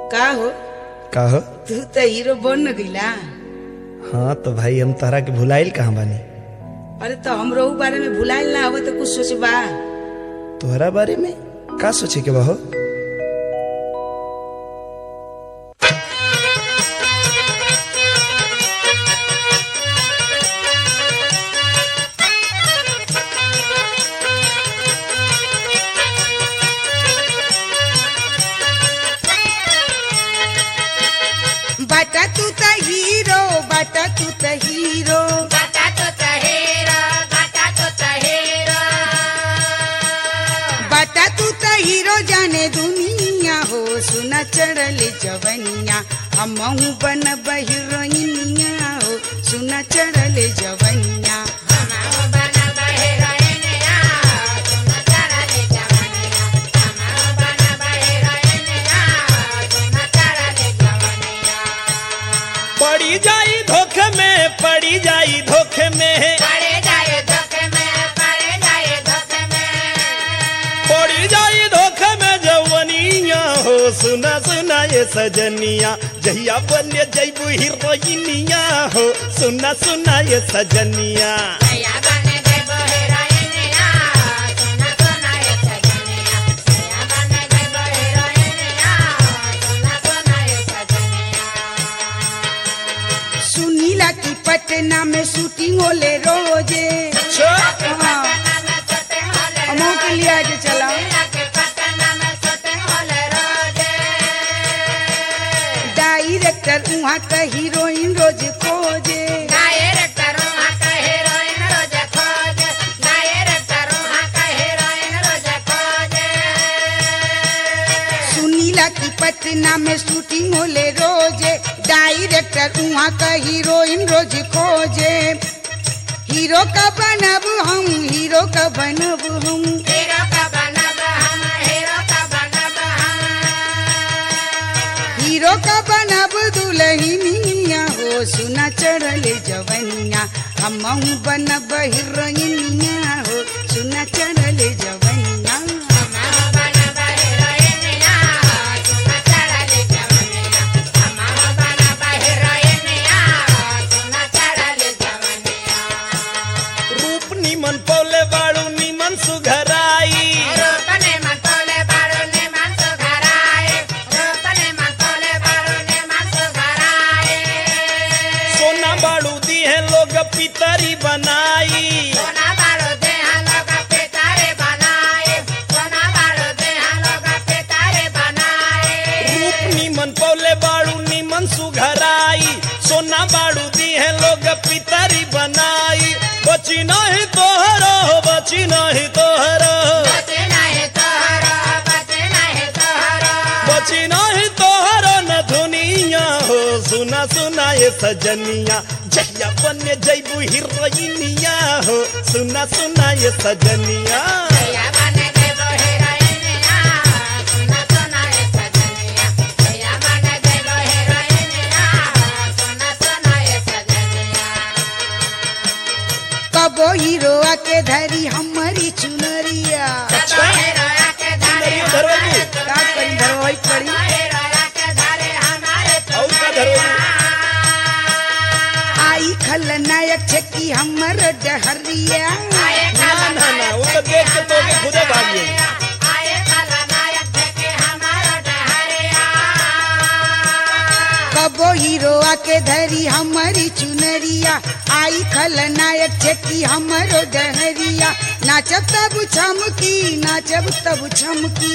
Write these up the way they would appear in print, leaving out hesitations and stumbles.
का हो का हो? तू तो हीरो बन गईला। हाँ तो भाई हम तहरा के भुलाइल कहाँ बानी? अरे तो हमरो बारे में भुलाइल ना हो तो कुछ सोचबा। तोहरा बारे में का सोचे के बा हो? बाटा तू तो हीरो, बाटा तू तो हीरो, बाटा तो तहेरा, बाटा तो तहेरा, बाटा तू तो हीरो जाने दुनिया हो। सुना चढ़ल जवनिया हमहू बनब हीरोइनिया हो। सुना चढ़ल जवनिया हमाओ बना बहेरोइनिया, तुम चढ़ले जवनिया, हमाओ बना बहेरोइनिया, तुम चढ़ले जवनिया। पड़ी जाई धोखे में, पड़ी जाई धोखे में, पड़े जाए धोखे में, पड़े जाए धोखे में, पड़ी जाई धोखे में जवनिया हो। सुना सुना ये सजनिया जहिया बने जैबू हीरोइनिया हो। सुना सुना ये सजनिया भैया बने गए बहेरोइनिया, तुम सुना ये सजनिया, भैया बने गए बहेरोइनिया, तुम सुना ये सजनिया। सुनीला की पटना में शूटिंग होले रोजे। हाँ, हमहू के लिए आज चला। डायरेक्टर वहाँ का हीरोइन रोज खोजे। सुनीला की पटना में शूटिंग होले रोजे। डायरेक्टर वहाँ का हीरोइन रोज खोजे। हीरो का बनब हम, हीरो का बनब हम, हीरो का बनब दुल्हनिया हो। सुना चढ़ल जवनिया हमहू बनब हीरोइनिया हो। सुना चढ़ल जवनिया रूप निमन पौले बाड़ू निमन सुघराई। सोना बाड़ू दी है लोग पितरी बनाई। रूप निमन पौले बाड़ू निमन सुघराई। सोना बाड़ू दी है लोग पितरी बनाई। बची नहीं तोहरो, बची नहीं तोहरो, बची नहीं तोहरो न दुनिया हो। सुना सुना ये सजनिया जहिया बने जैबू हीरोइनिया हो। सुना सुना ये सजनिया कबो हीरो आके धरी हमारी चुनरिया। का करी धरवाई पड़ी। और का धरोगी आई खलनायक छकी हमर डहरिया। ना ना ना वो तो देख के तो के खुदे भाग गई। कबो हीरो आके धरी हमारी चुनरिया। आई खलनायक छकी हमरो डहरिया। नाचब तब छमकी, नाचब तब छमकी,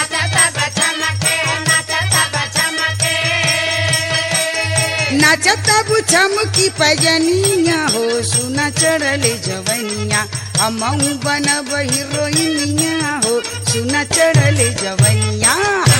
नाचब तब छमकी पजनिया हो। सुना चढ़ल जवनिया हमहू बनब हीरोइनिया हो। सुना चढ़ल जवनिया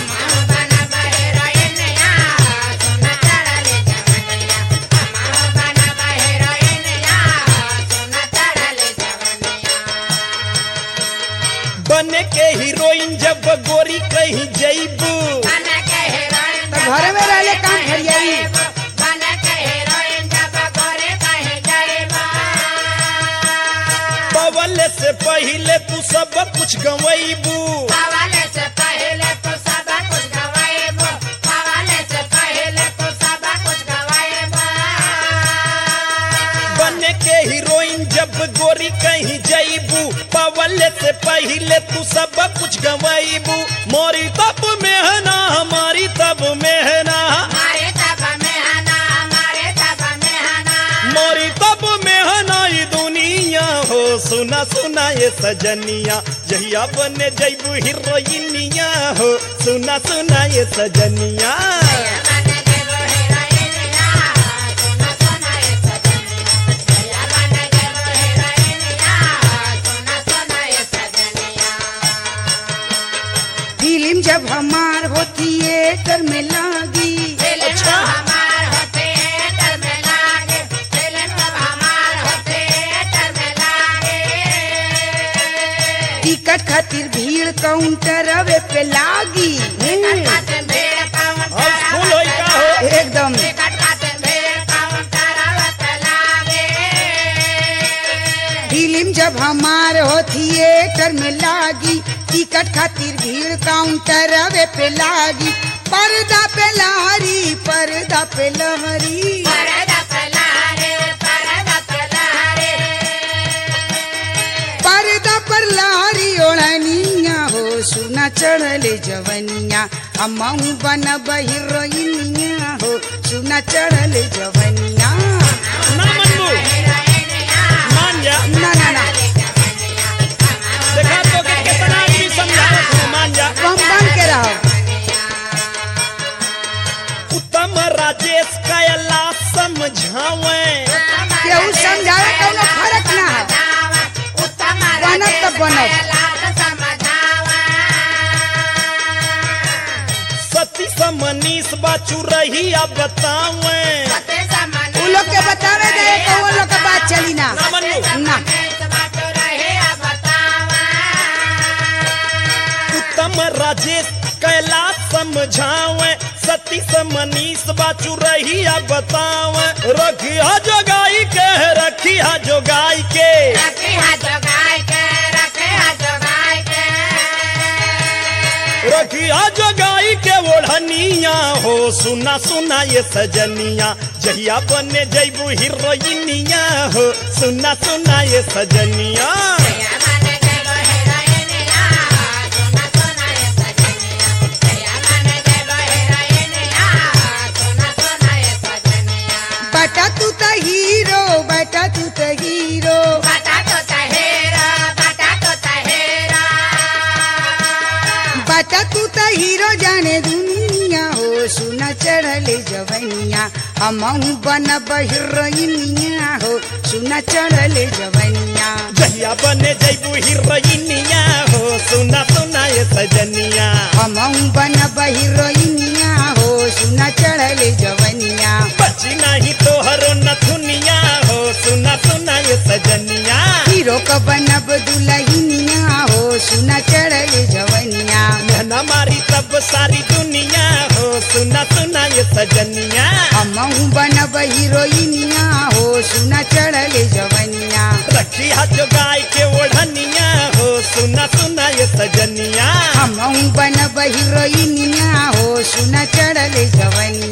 बने के हीरोइन जब गोरी कहीं जैबू। तो घरे में रहले काम फरियाई। बवले से पहले तू सब कुछ गवैबू। से पहले तो सब कुछ गवाएबो, से पहले तू सब कुछ गवाईबू मोरी तब मेहना हमारी तब मेहना हमारे तब में हना हमारे तब में हना मोरी तब मेहना ई दुनिया हो सुना सुना ये सजनिया जहिया बने जैबू हीरोइनिया हो सुना सुना ये सजनिया बने देबो हीरोइनिया सोना सोना ये सजनिया बने देबो हीरोइनिया सोना सोना ये सजनिया फिल्म जब हमार हो थिएटर में लागी फिल्म अच्छा। हमार हो थिएटर में लागे फिल्म जब हमार हो थिएटर में लागे टिकट खातिर भीड़ काउंटर पे लागी टिकट काटे भीड़ काउंटर और फूल होई का हो एकदम टिकट काटे भीड़ काउंटर पे लागे फिल्म जब हमार हो थिएटर में लागी टिकट खातिर भीड़ काउंटर पे लागी पर्दा पे लहरी पर्दा पे लहरी परदा पलारे परदा पलारे पर्दा पर लहरी ओढ़निया हो सुना चढ़ले जवनिया हमहू बनब हीरोइनिया हो सुना चढ़ले जवनिया ना मनबू मान जा ना ना ना देखा तो के कितना आदमी समझावत है मान जा कम बन के रहो उत्तम राजेश कायला समझावे केहू समझावे कौनो फर्क ना है बनब त बनब सती समनीस बाचू रही अब बतावे उ लोग के बतावे दे कौन लोग के बात चली ना ना मनबू ना उत्तम राजेश कैला समझावे सती समनीस बाचू रही अब बतावे रखिया जोगाई के रखिया जोगाई के रखिया जोगाई के ओढ़निया हो सुना सुना ये सजनिया जहिया बने जैबू हीरोइनिया हो सुना सुना ये सजनिया बटा तू त हीरो बटा तू त हीरो बटा तू त हीरो जाने दुनिया हो सुना चढ़ले जवनिया हमहू बनब हीरोइनिया हो सुना चढ़ले जवनिया जहिया बने जैबू हीरोइनिया हो सुना सुना ये सजनिया हमहू बनब हीरोइनिया हो सुना चढ़ले जवनिया बची नहीं तोहरो नथुनिया हो सुना सुना ये सजनिया हीरो क बनब दुल्हनिया हो सुना चढ़ले जवनिया मेहना मारी तब सारी दुनिया हो सुना सुना ये सजनिया हमहू बनब हीरोइनिया हो सुना चढ़ले जवनिया रखी हाथ गाय के ओढ़निया हो सुना सुना ये सजनिया हमहू बनब हीरोइनिया हो सुना चढ़ले जवनिया